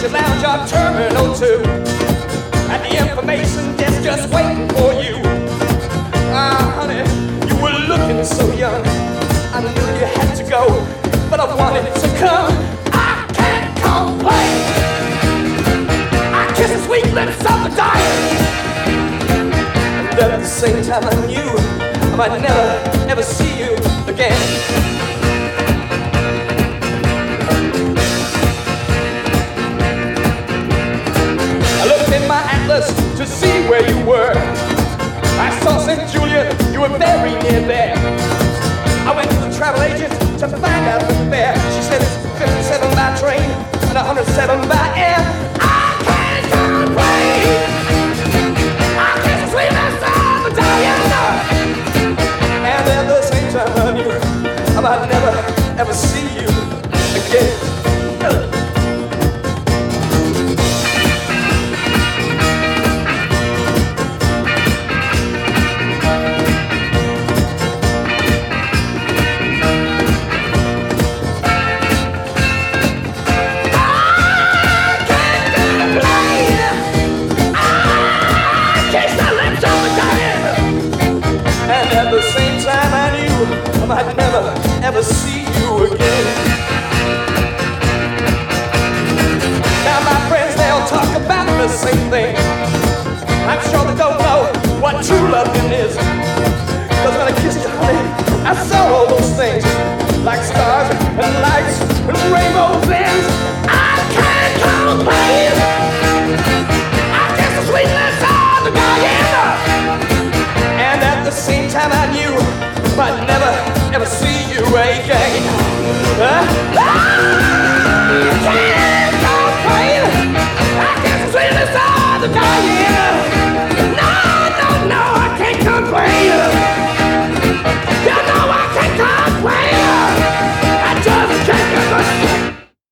Won't you lounge up Terminal 2? At the information desk just waiting for you. Ah, honey, you were looking so young. I knew you had to go, but I wanted to come. I can't complain. I kiss the sweet lips of the dying. And at the same time I knew I might never, ever see you again. I looked in my atlas to see where you were. I saw St. Julian, you were very near there. I went to the travel agent to find out the fare. She said it's 57 by train and 107 by air. I can't complain. I can't sleep inside the dying. And at the same time I knew I might never, ever see you again. I'd never, ever see you again. Now my friends, they'll talk about the same thing. I'm sure they don't know what true loving is.